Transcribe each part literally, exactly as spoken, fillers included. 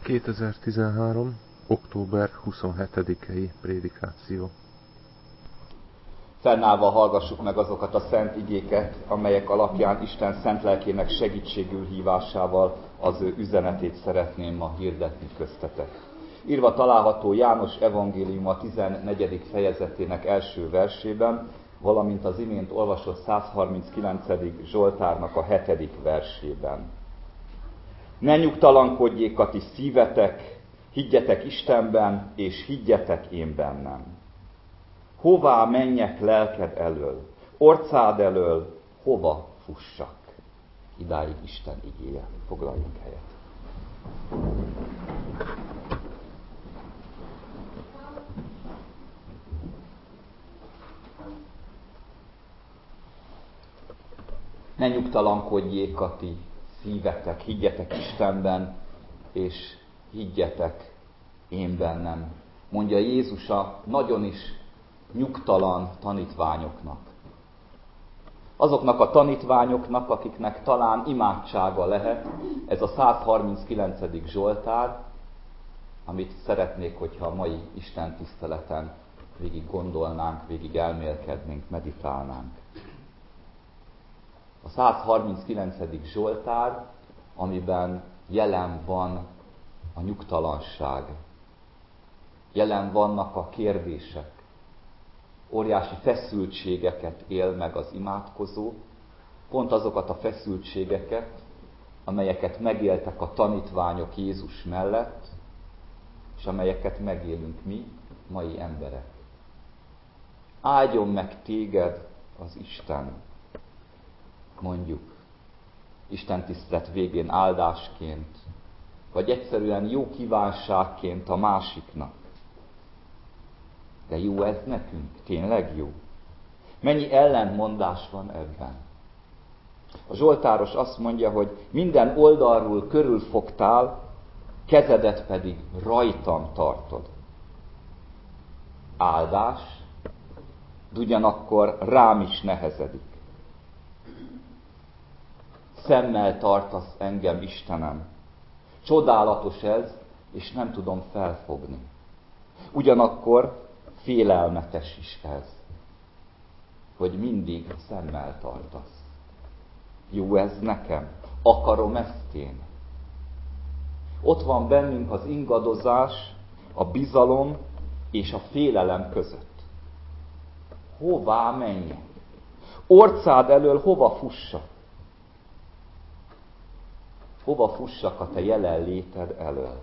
kétezer-tizenhárom. október huszonhetedikei prédikáció. Fennállva hallgassuk meg azokat a szent igéket, amelyek alapján Isten szent lelkének segítségül hívásával az ő üzenetét szeretném ma hirdetni köztetek. Írva található János evangélium a tizennegyedik fejezetének első versében, valamint az imént olvasott százharminckilencedik Zsoltárnak a hetedik versében. Ne nyugtalankodjék a ti szívetek, higgyetek Istenben, és higgyetek én bennem. Hová menjek lelked elől, orcád elől, hova fussak? Idáig Isten igéje. Foglaljunk helyet. Ne nyugtalankodjék a ti szívetek, higgyetek Istenben, és higgyetek én bennem, mondja Jézus a nagyon is nyugtalan tanítványoknak. Azoknak a tanítványoknak, akiknek talán imádsága lehet, ez a százharminckilencedik Zsoltár, amit szeretnék, hogyha a mai Isten tiszteleten végig gondolnánk, végig elmélkednénk, meditálnánk. A százharminckilencedik Zsoltár, amiben jelen van a nyugtalanság, jelen vannak a kérdések, óriási feszültségeket él meg az imádkozó, pont azokat a feszültségeket, amelyeket megéltek a tanítványok Jézus mellett, és amelyeket megélünk mi, mai emberek. Áldjon meg téged az Isten, mondjuk, Isten tisztelet végén áldásként, vagy egyszerűen jó kívánságként a másiknak. De jó ez nekünk? Tényleg jó? Mennyi ellentmondás van ebben? A zsoltáros azt mondja, hogy minden oldalról körülfogtál, kezedet pedig rajtam tartod. Áldás, de ugyanakkor rám is nehezedik. Szemmel tartasz engem, Istenem. Csodálatos ez, és nem tudom felfogni. Ugyanakkor félelmetes is ez, hogy mindig szemmel tartasz. Jó ez nekem? Akarom ezt én? Ott van bennünk az ingadozás, a bizalom és a félelem között. Hová menjek? Orcád elől hova fussak? Hova fussak a te jelenléted elől?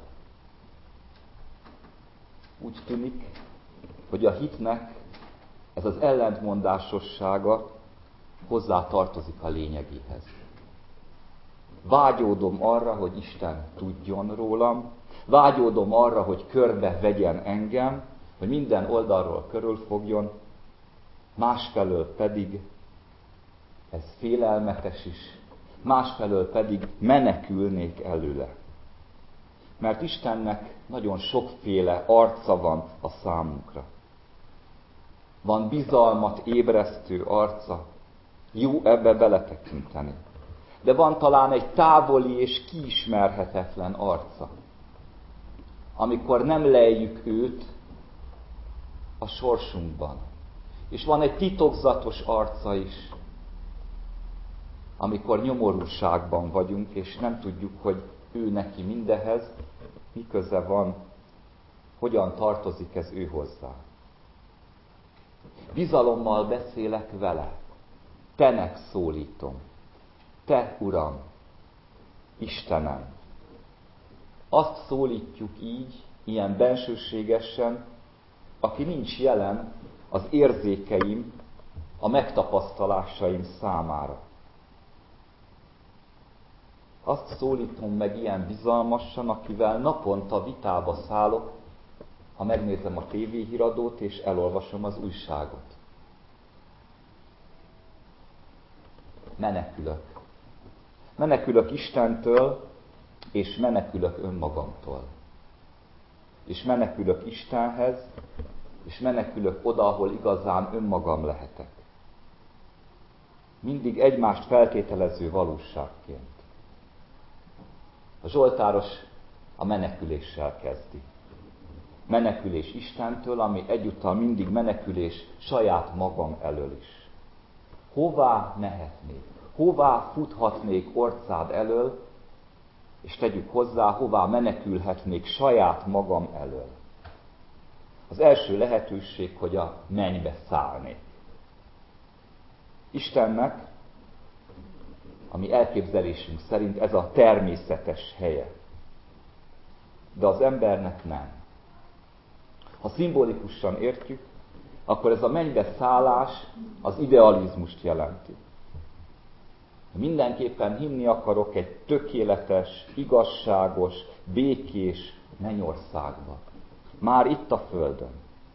Úgy tűnik, hogy a hitnek ez az ellentmondásossága hozzá tartozik a lényegéhez. Vágyódom arra, hogy Isten tudjon rólam, vágyódom arra, hogy körbe vegyen engem, hogy minden oldalról körülfogjon, másfelől pedig ez félelmetes is, másfelől pedig menekülnék előle. Mert Istennek nagyon sokféle arca van a számunkra. Van bizalmat ébresztő arca, jó ebbe beletekinteni. De van talán egy távoli és kiismerhetetlen arca, amikor nem lejjük őt a sorsunkban. És van egy titokzatos arca is, amikor nyomorúságban vagyunk, és nem tudjuk, hogy ő neki mindehez, mi köze van, hogyan tartozik ez ő hozzá. Bizalommal beszélek vele, tenek szólítom, te Uram, Istenem. Azt szólítjuk így, ilyen bensőségesen, aki nincs jelen az érzékeim, a megtapasztalásaim számára. Azt szólítom meg ilyen bizalmasan, akivel naponta vitába szállok, ha megnézem a tévéhíradót és elolvasom az újságot. Menekülök. Menekülök Istentől, és menekülök önmagamtól. És menekülök Istenhez, és menekülök oda, ahol igazán önmagam lehetek. Mindig egymást feltételező valóságként. A zsoltáros a meneküléssel kezdi. Menekülés Istentől, ami egyúttal mindig menekülés saját magam elől is. Hová mehetnék? Hová futhatnék orcád elől, és tegyük hozzá, hová menekülhetnék saját magam elől. Az első lehetőség, hogy a mennybe szállnék. Istennek, a mi elképzelésünk szerint ez a természetes helye. De az embernek nem. Ha szimbolikusan értjük, akkor ez a mennybe szállás az idealizmust jelenti. Mindenképpen hinni akarok egy tökéletes, igazságos, békés mennyországba. Már itt a földön.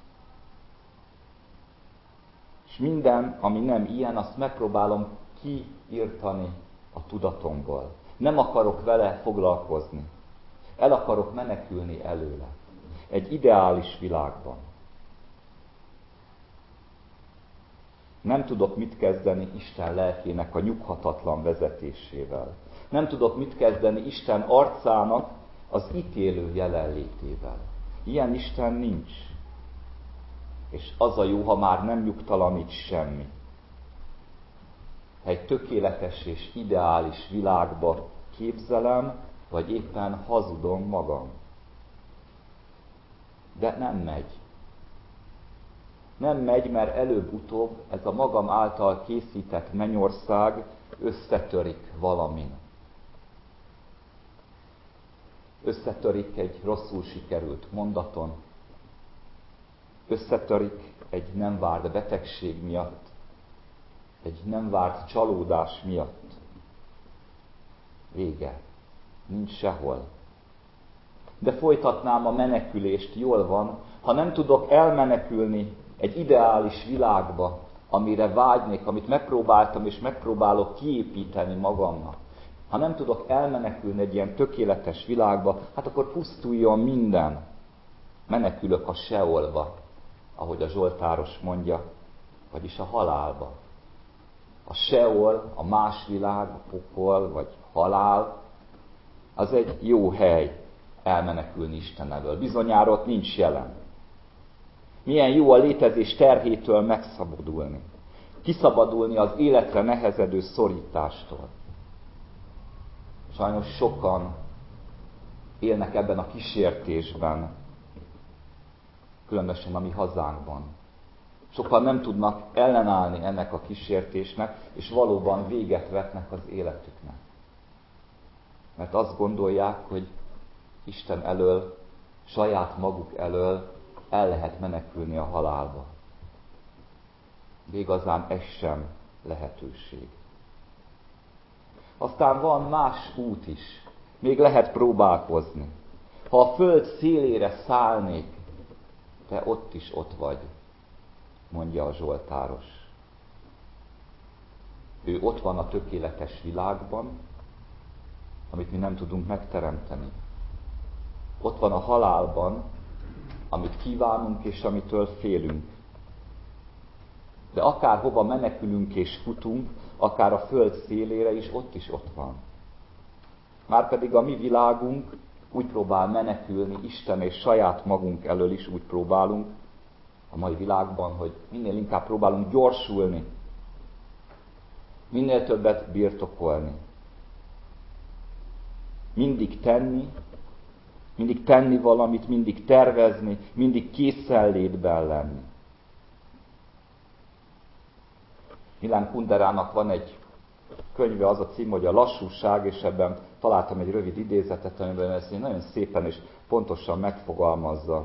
És minden, ami nem ilyen, azt megpróbálom kiírtani a tudatomból. Nem akarok vele foglalkozni. El akarok menekülni előle. Egy ideális világban. Nem tudok mit kezdeni Isten lelkének a nyughatatlan vezetésével. Nem tudok mit kezdeni Isten arcának az ítélő jelenlétével. Ilyen Isten nincs. És az a jó, ha már nem nyugtalanít semmi. Egy tökéletes és ideális világba képzelem, vagy éppen hazudom magam. De nem megy. Nem megy, mert előbb-utóbb ez a magam által készített mennyország összetörik valamin. Összetörik egy rosszul sikerült mondaton, összetörik egy nem várt betegség miatt, egy nem várt csalódás miatt. Vége. Nincs sehol. De folytatnám a menekülést, jól van, ha nem tudok elmenekülni egy ideális világba, amire vágynék, amit megpróbáltam és megpróbálok kiépíteni magamnak. Ha nem tudok elmenekülni egy ilyen tökéletes világba, hát akkor pusztuljon minden. Menekülök a Seolba, ahogy a Zsoltáros mondja, vagyis a halálba. A Seol, a más világ, a pokol vagy halál, az egy jó hely elmenekülni Isten elől. Bizonyára ott nincs jelen. Milyen jó a létezés terhétől megszabadulni. Kiszabadulni az életre nehezedő szorítástól. Sajnos sokan élnek ebben a kísértésben, különösen a mi hazánkban. Sokan nem tudnak ellenállni ennek a kísértésnek, és valóban véget vetnek az életüknek. Mert azt gondolják, hogy Isten elől, saját maguk elől el lehet menekülni a halálba. De igazán ez sem lehetőség. Aztán van más út is. Még lehet próbálkozni. Ha a föld szélére szállnék, te ott is ott vagy, mondja a Zsoltáros. Ő ott van a tökéletes világban, amit mi nem tudunk megteremteni. Ott van a halálban, amit kívánunk és amitől félünk. De akárhova menekülünk és futunk, akár a föld szélére is, ott is ott van. Márpedig a mi világunk úgy próbál menekülni Isten és saját magunk elől is úgy próbálunk a mai világban, hogy minél inkább próbálunk gyorsulni, minél többet birtokolni. Mindig tenni, mindig tenni valamit, mindig tervezni, mindig készenlétben lenni. Milan Kunderának van egy könyve, az a cím, hogy a lassúság, és ebben találtam egy rövid idézetet, amiben ezt nagyon szépen és pontosan megfogalmazza.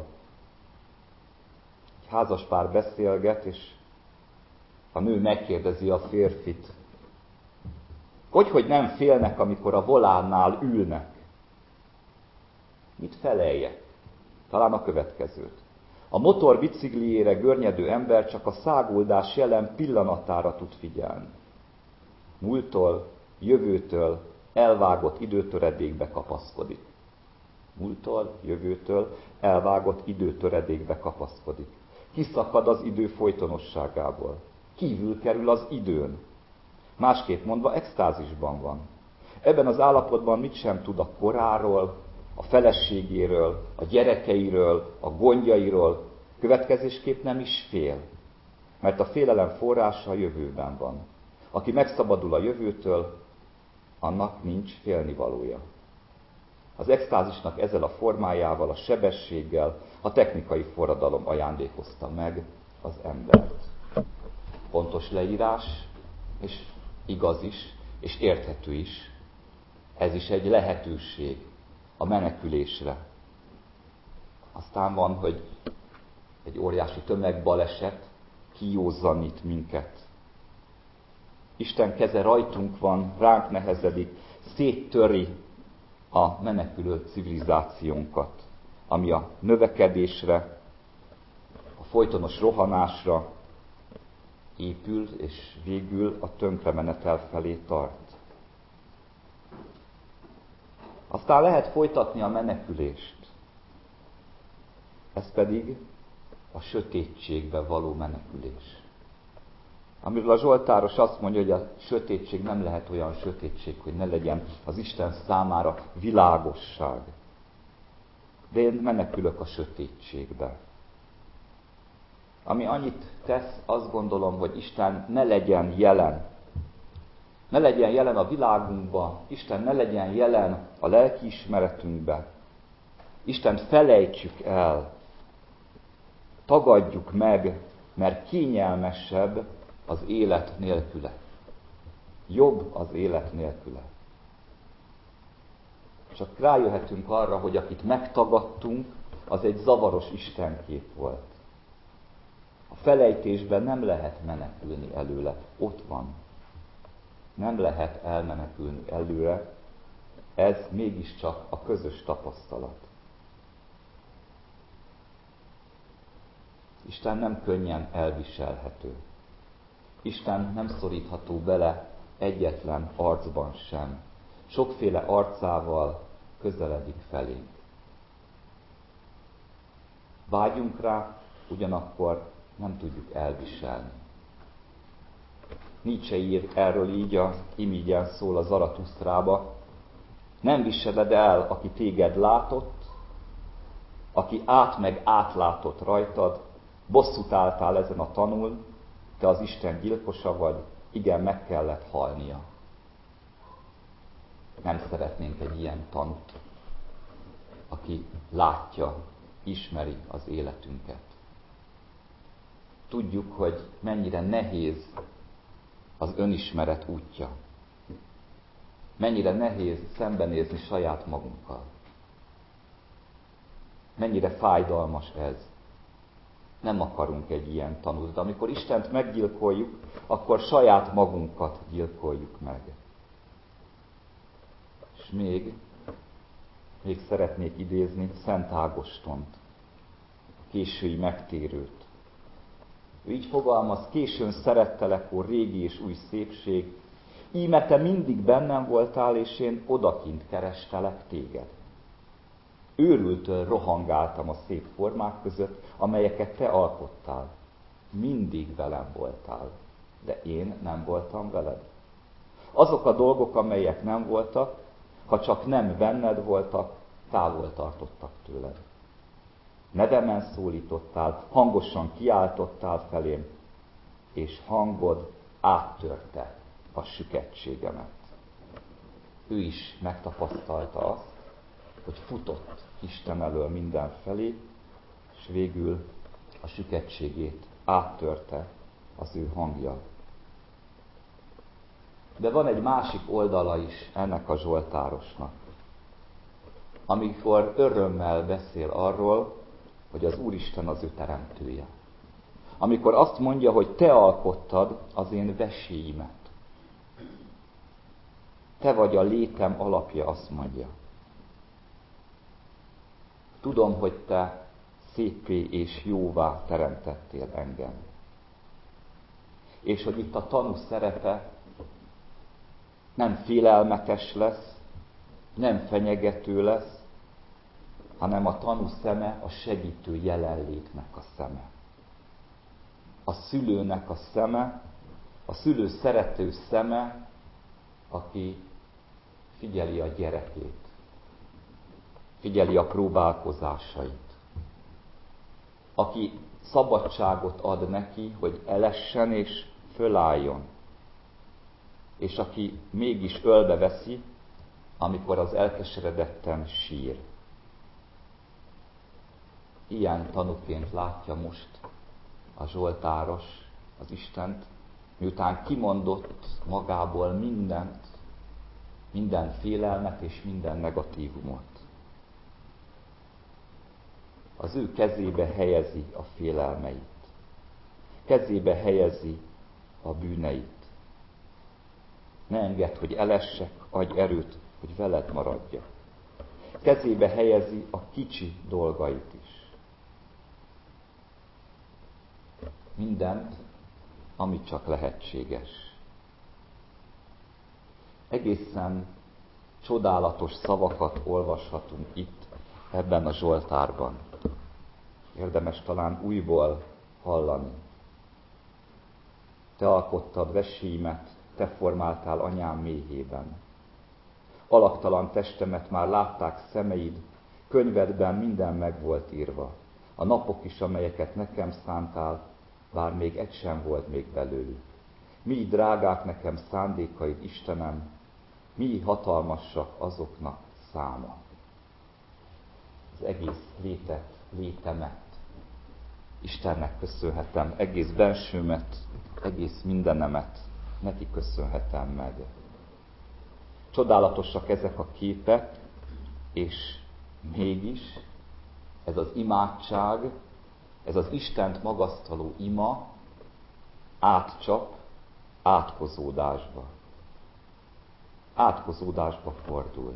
Egy házaspár beszélget, és a nő megkérdezi a férfit, hogy, hogy nem félnek, amikor a volánnál ülnek. Mit feleljek? Talán a következőt. A motor bicikliére görnyedő ember csak a száguldás jelen pillanatára tud figyelni. Múlttól, jövőtől, elvágott időtöredékbe kapaszkodik. Múlttól, jövőtől, elvágott időtöredékbe kapaszkodik. Kiszakad az idő folytonosságából. Kívül kerül az időn. Másképp mondva, extázisban van. Ebben az állapotban mit sem tud a koráról, a feleségéről, a gyerekeiről, a gondjairól, következésképp nem is fél. Mert a félelem forrása a jövőben van. Aki megszabadul a jövőtől, annak nincs félnivalója. Az extázisnak ezzel a formájával, a sebességgel a technikai forradalom ajándékozta meg az embert. Pontos leírás, és igaz is, és érthető is. Ez is egy lehetőség a menekülésre. Aztán van, hogy egy óriási tömegbaleset kijózanít minket. Isten keze rajtunk van, ránk nehezedik, széttöri a menekülő civilizációnkat, ami a növekedésre, a folytonos rohanásra épül, és végül a tönkremenetel felé tart. Aztán lehet folytatni a menekülést. Ez pedig a sötétségbe való menekülés. Amiről a Zsoltáros azt mondja, hogy a sötétség nem lehet olyan sötétség, hogy ne legyen az Isten számára világosság. De én menekülök a sötétségbe. Ami annyit tesz, azt gondolom, hogy Isten ne legyen jelen. Ne legyen jelen a világunkban, Isten ne legyen jelen a lelkiismeretünkben. Istent felejtsük el, tagadjuk meg, mert kényelmesebb az élet nélküle. Jobb az élet nélküle. Csak rájöhetünk arra, hogy akit megtagadtunk, az egy zavaros istenkép volt. A felejtésben nem lehet menekülni előle. Ott van. Nem lehet elmenekülni előre. Ez mégiscsak a közös tapasztalat. Isten nem könnyen elviselhető. Isten nem szorítható bele egyetlen arcban sem. Sokféle arcával közeledik felénk. Vágyunk rá, ugyanakkor nem tudjuk elviselni. Nietzsche ír erről így, a Imigyen szól a Zaratusztrába. Nem viseled el, aki téged látott, aki át meg átlátott rajtad, bosszút álltál ezen a tanul, te az Isten gyilkosa vagy, igen, meg kellett halnia. Nem szeretnénk egy ilyen tanút, aki látja, ismeri az életünket. Tudjuk, hogy mennyire nehéz az önismeret útja. Mennyire nehéz szembenézni saját magunkkal. Mennyire fájdalmas ez. Nem akarunk egy ilyen tanút, de amikor Istent meggyilkoljuk, akkor saját magunkat gyilkoljuk meg. És még, még szeretnék idézni Szent Ágostont, a késői megtérőt. Ő így fogalmaz: későn szerettelek, ó régi és új szépség, íme te mindig bennem voltál, és én odakint kerestelek téged. Őrültől rohangáltam a szép formák között, amelyeket te alkottál. Mindig velem voltál, de én nem voltam veled. Azok a dolgok, amelyek nem voltak, ha csak nem benned voltak, távol tartottak tőled. Nevemen szólítottál, hangosan kiáltottál felém, és hangod áttörte a süketségemet. Ő is megtapasztalta azt, hogy futott Isten elől mindenfelé, és végül a süketségét áttörte az ő hangja. De van egy másik oldala is ennek a Zsoltárosnak, amikor örömmel beszél arról, hogy az Úristen az ő teremtője. Amikor azt mondja, hogy te alkottad az én veséimet. Te vagy a létem alapja, azt mondja. Tudom, hogy te szépé és jóvá teremtettél engem. És hogy itt a tanú szerepe nem félelmetes lesz, nem fenyegető lesz, hanem a tanú szeme a segítő jelenlétnek a szeme. A szülőnek a szeme, a szülő szerető szeme, aki figyeli a gyerekét. figyeli a próbálkozásait, aki szabadságot ad neki, hogy elessen és fölálljon, és aki mégis ölbe veszi, amikor az elkeseredetten sír. Ilyen tanúként látja most a zsoltáros az Istent, miután kimondott magából mindent, minden félelmet és minden negatívumot. Az ő kezébe helyezi a félelmeit. Kezébe helyezi a bűneit. Ne engedd, hogy elessek, adj erőt, hogy veled maradjak. Kezébe helyezi a kicsi dolgait is. Mindent, ami csak lehetséges. Egészen csodálatos szavakat olvashatunk itt, ebben a Zsoltárban. Érdemes talán újból hallani. Te alkottad vesséimet, te formáltál anyám méhében. Alaktalan testemet már látták szemeid, könyvedben minden meg volt írva. A napok is, amelyeket nekem szántál, bár még egy sem volt még belőlük. Mi drágák nekem szándékaid, Istenem, mi hatalmasak azoknak száma. Az egész létet, létemet Istennek köszönhetem, egész bensőmet, egész mindenemet neki köszönhetem meg. Csodálatosak ezek a képek, és mégis ez az imádság, ez az Istent magasztaló ima átcsap átkozódásba. Átkozódásba fordul.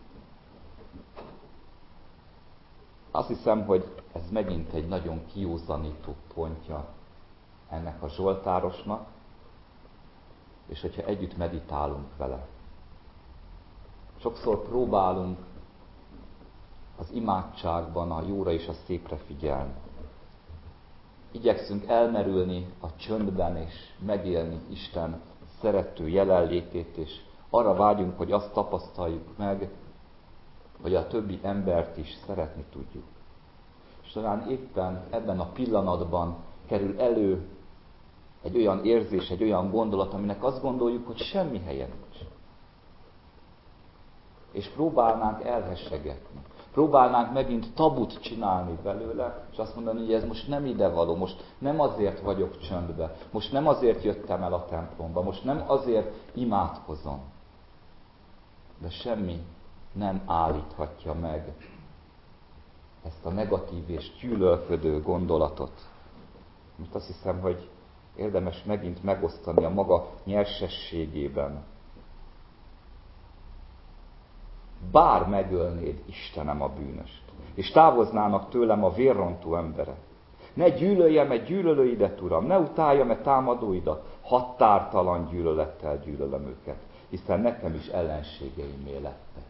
Azt hiszem, hogy ez megint egy nagyon kiózanító pontja ennek a zsoltárosnak, és hogyha együtt meditálunk vele. Sokszor próbálunk az imádságban a jóra és a szépre figyelni. Igyekszünk elmerülni a csöndben és megélni Isten szerető jelenlétét, és arra vágyunk, hogy azt tapasztaljuk meg, hogy a többi embert is szeretni tudjuk. És talán éppen ebben a pillanatban kerül elő egy olyan érzés, egy olyan gondolat, aminek azt gondoljuk, hogy semmi helye nincs. És próbálnánk elhessegetni. Próbálnánk megint tabut csinálni belőle, és azt mondani, hogy ez most nem idevaló, most nem azért vagyok csöndbe, most nem azért jöttem el a templomba, most nem azért imádkozom. De semmi nem állíthatja meg ezt a negatív és gyűlölködő gondolatot. Most azt hiszem, hogy érdemes megint megosztani a maga nyersességében. Bár megölnéd, Istenem, a bűnöst, és távoznának tőlem a vérrontó emberek. Ne gyűlöljem-e gyűlölőidet, Uram, ne utáljam-e támadóidat, határtalan gyűlölettel gyűlölöm őket, hiszen nekem is ellenségeimé lettek.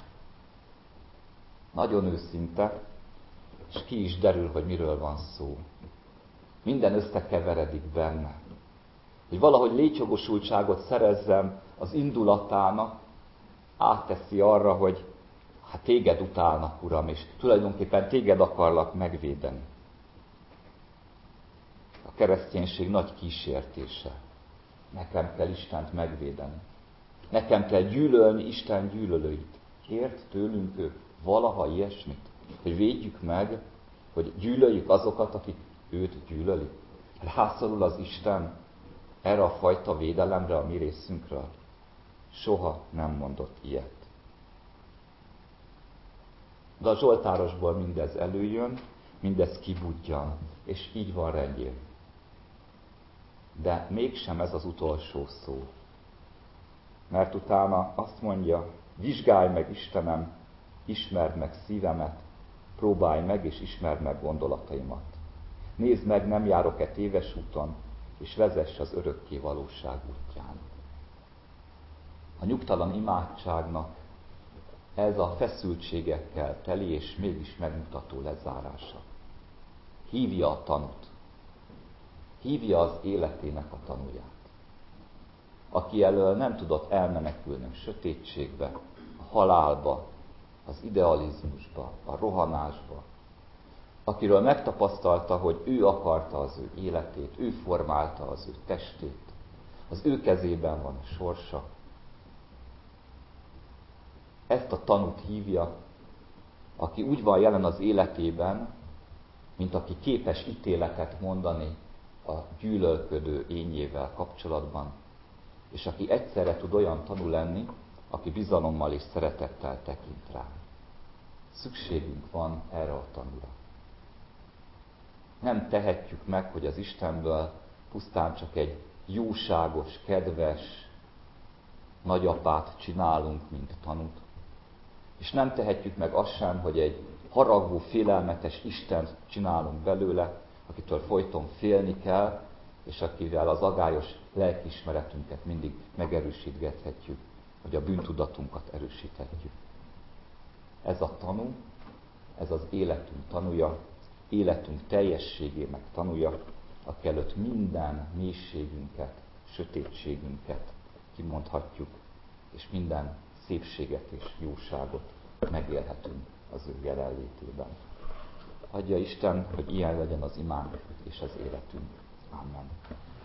Nagyon őszinte, és ki is derül, hogy miről van szó. Minden összekeveredik benne. Hogy valahogy létjogosultságot szerezzem az indulatának, átteszi arra, hogy hát téged utálnak, Uram, és tulajdonképpen téged akarlak megvédeni. A kereszténység nagy kísértése. Nekem kell Istent megvédeni. Nekem kell gyűlölni Isten gyűlölőit. Kért tőlünk ő valaha ilyesmit? Hogy védjük meg, hogy gyűlöljük azokat, akik őt gyűlölik? Rászorul az Isten erre a fajta védelemre a mi részünkről? Soha nem mondott ilyet. De a zsoltárosból mindez előjön, mindez kibudjan, és így van rendjén. De mégsem ez az utolsó szó. Mert utána azt mondja, vizsgálj meg, Istenem, ismerd meg szívemet, próbálj meg és ismerd meg gondolataimat. Nézd meg, nem járok-e téves úton, és vezess az örökké valóság útján. A nyugtalan imádságnak ez a feszültségekkel teli és mégis megmutató lezárása. Hívja a tanút. Hívja az életének a tanúját. Aki elől nem tudott elmenekülni a sötétségbe, a halálba, az idealizmusba, a rohanásba, akiről megtapasztalta, hogy ő akarta az ő életét, ő formálta az ő testét, az ő kezében van a sorsa. Ezt a tanút hívja, aki úgy van jelen az életében, mint aki képes ítéletet mondani a gyűlölködő énjével kapcsolatban, és aki egyszerre tud olyan tanú lenni, aki bizalommal és szeretettel tekint rá. Szükségünk van erre a tanúra. Nem tehetjük meg, hogy az Istenből pusztán csak egy jóságos, kedves nagyapát csinálunk, mint tanút. És nem tehetjük meg azt sem, hogy egy haragvó, félelmetes Istent csinálunk belőle, akitől folyton félni kell, és akivel az agályos lelkiismeretünket mindig megerősítgethetjük, hogy a bűntudatunkat erősíthetjük. Ez a tanú, ez az életünk tanúja, életünk teljességének tanúja, aki előtt minden mélységünket, sötétségünket kimondhatjuk, és minden szépséget és jóságot megélhetünk az ő jelenlétében. Adja Isten, hogy ilyen legyen az imánk és az életünk. Amen.